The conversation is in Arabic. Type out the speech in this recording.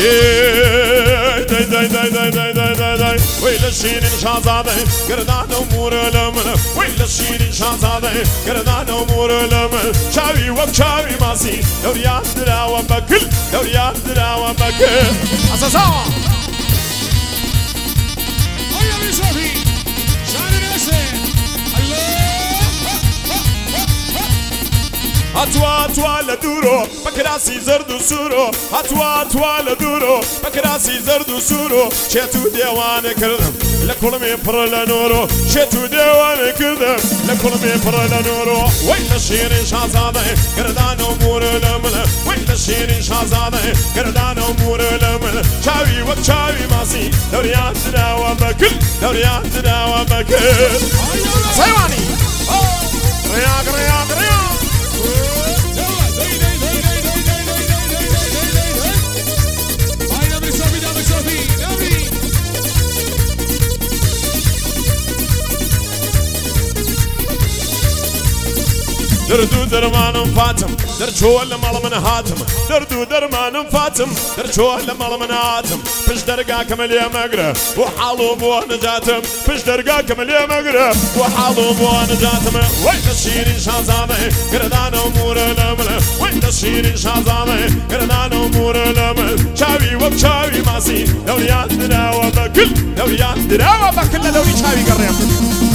ويل الشيرين شازادة قردان أمور لمن ويل الشيرين شازادة قردان أمور لمن شاوي وبشاوي ماسي دوريان دراوة بكل دوريان دراوة بكل أساسا هيا بيشوفي شاري نسي هاتوا لدورو بكراسي زرد سورو هاتوا لدورو بكراسي زرد سورو شتو ديوان كردم لكل مي برل نورو شتو ديوان كردم لكل مي برل نورو وين الشيرين شازادة قردان أمور لمن وين الشيرين شازادة قردان أمور لمن شاوي وبشاوي ماسي دوريان دراوة بكل دوريان دراوة بكل سيواني رياق دردو درمانم فاتم درجو لمال من هاتم دردو درمانم فاتم درجو لمال من هاتم فش درقا كمل يا مقرة وحالو بو نجاتم فش درقا كمل يا مقرة وحالو بو نجاتم وين الشيرين شازامة قردان أمور لمن وين الشيرين شازامة قردان أمور لمن شاوي وبشاوي ماسي دوريان دراوة بكل دوريان دراوة بكل دوري شاوي قريم